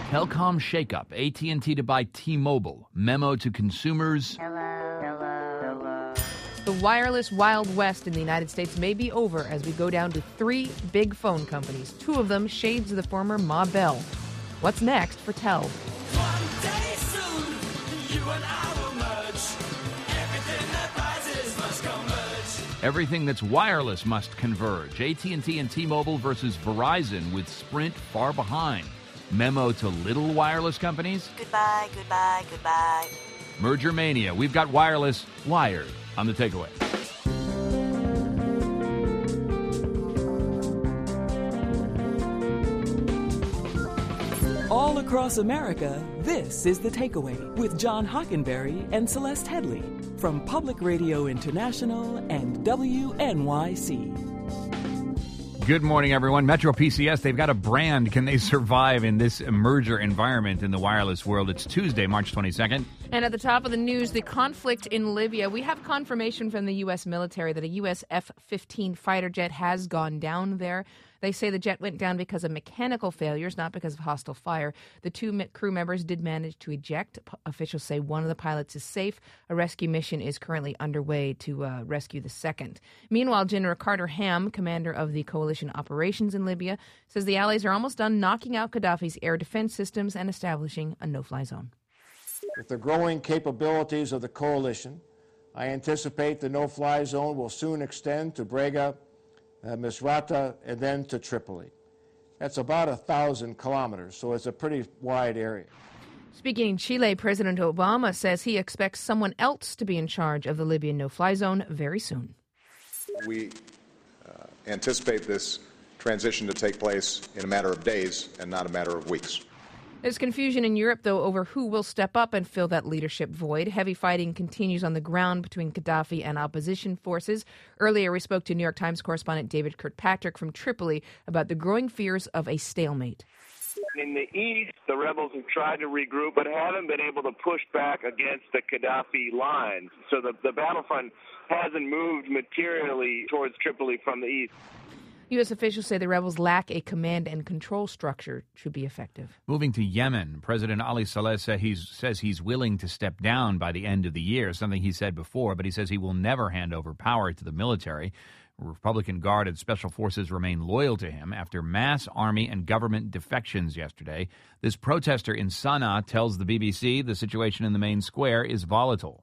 Telcom shakeup, AT&T to buy T-Mobile, memo to consumers. The wireless Wild West in the United States may be over as we go down to 3 big phone companies, 2 of them shades of the former Ma Bell. What's next for Tel? One day soon, you and I will merge. Everything that rises must converge. Everything that's wireless must converge. AT&T and T-Mobile versus Verizon with Sprint far behind. Memo to little wireless companies. Goodbye, goodbye, goodbye. Merger mania. We've got wireless wired on The Takeaway. All across America, this is The Takeaway with John Hockenberry and Celeste Headley from Public Radio International and WNYC. Good morning, everyone. Metro PCS, they've got a brand. Can they survive in this merger environment in the wireless world? It's Tuesday, March 22nd. And at the top of the news, the conflict in Libya. We have confirmation from the U.S. military that a U.S. F-15 fighter jet has gone down there. They say the jet went down because of mechanical failures, not because of hostile fire. The 2 crew members did manage to eject. Officials say one of the pilots is safe. A rescue mission is currently underway to rescue the second. Meanwhile, General Carter Ham, commander of the coalition operations in Libya, says the Allies are almost done knocking out Gaddafi's air defense systems and establishing a no-fly zone. With the growing capabilities of the coalition, I anticipate the no-fly zone will soon extend to Brega, Misrata, and then to Tripoli. That's about 1,000 kilometers, so it's a pretty wide area. Speaking in Chile, President Obama says he expects someone else to be in charge of the Libyan no-fly zone very soon. We anticipate this transition to take place in a matter of days and not a matter of weeks. There's confusion in Europe, though, over who will step up and fill that leadership void. Heavy fighting continues on the ground between Gaddafi and opposition forces. Earlier, we spoke to New York Times correspondent David Kirkpatrick from Tripoli about the growing fears of a stalemate. In the east, the rebels have tried to regroup but haven't been able to push back against the Gaddafi lines. So the battlefront hasn't moved materially towards Tripoli from the east. U.S. officials say the rebels lack a command and control structure to be effective. Moving to Yemen, President Ali Saleh says he's willing to step down by the end of the year, something he said before, but he says he will never hand over power to the military. Republican Guard and Special Forces remain loyal to him after mass army and government defections yesterday. This protester in Sana'a tells the BBC the situation in the main square is volatile.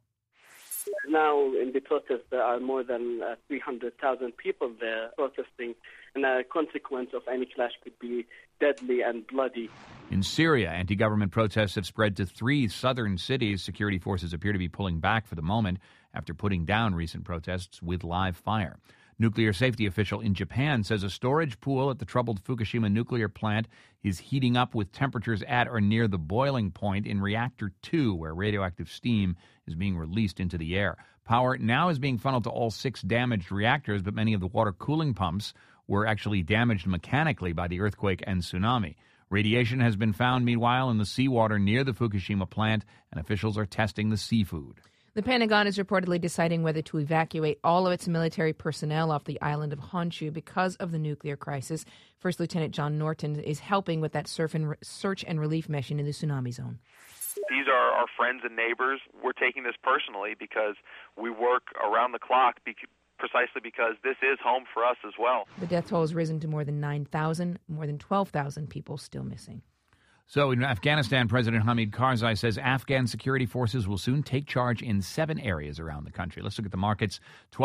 Now, in the protest, there are more than 300,000 people there protesting, and a consequence of any clash could be deadly and bloody. In Syria, anti-government protests have spread to 3 southern cities. Security forces appear to be pulling back for the moment after putting down recent protests with live fire. Nuclear safety official in Japan says a storage pool at the troubled Fukushima nuclear plant is heating up with temperatures at or near the boiling point in Reactor 2, where radioactive steam is being released into the air. Power now is being funneled to all 6 damaged reactors, but many of the water cooling pumps were actually damaged mechanically by the earthquake and tsunami. Radiation has been found, meanwhile, in the seawater near the Fukushima plant, and officials are testing the seafood. The Pentagon is reportedly deciding whether to evacuate all of its military personnel off the island of Honshu because of the nuclear crisis. First Lieutenant John Norton is helping with that search and relief mission in the tsunami zone. These are our friends and neighbors. We're taking this personally because we work around the clock precisely because this is home for us as well. The death toll has risen to more than 9,000, more than 12,000 people still missing. So in Afghanistan, President Hamid Karzai says Afghan security forces will soon take charge in 7 areas around the country. Let's look at the markets.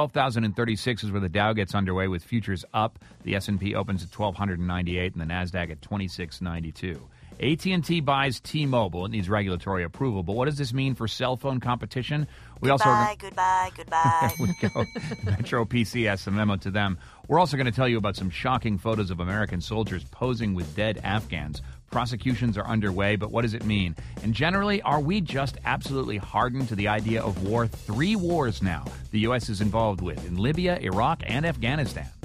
12,036 is where the Dow gets underway with futures up. The S&P opens at 1,298 and the NASDAQ at 2,692. AT&T buys T-Mobile. It needs regulatory approval. But what does this mean for cell phone competition? Goodbye. There we go. Metro PCS, a memo to them. We're also going to tell you about some shocking photos of American soldiers posing with dead Afghans. Prosecutions are underway, but what does it mean? And generally, are we just absolutely hardened to the idea of war? 3 wars now the U.S. is involved with in Libya, Iraq, and Afghanistan.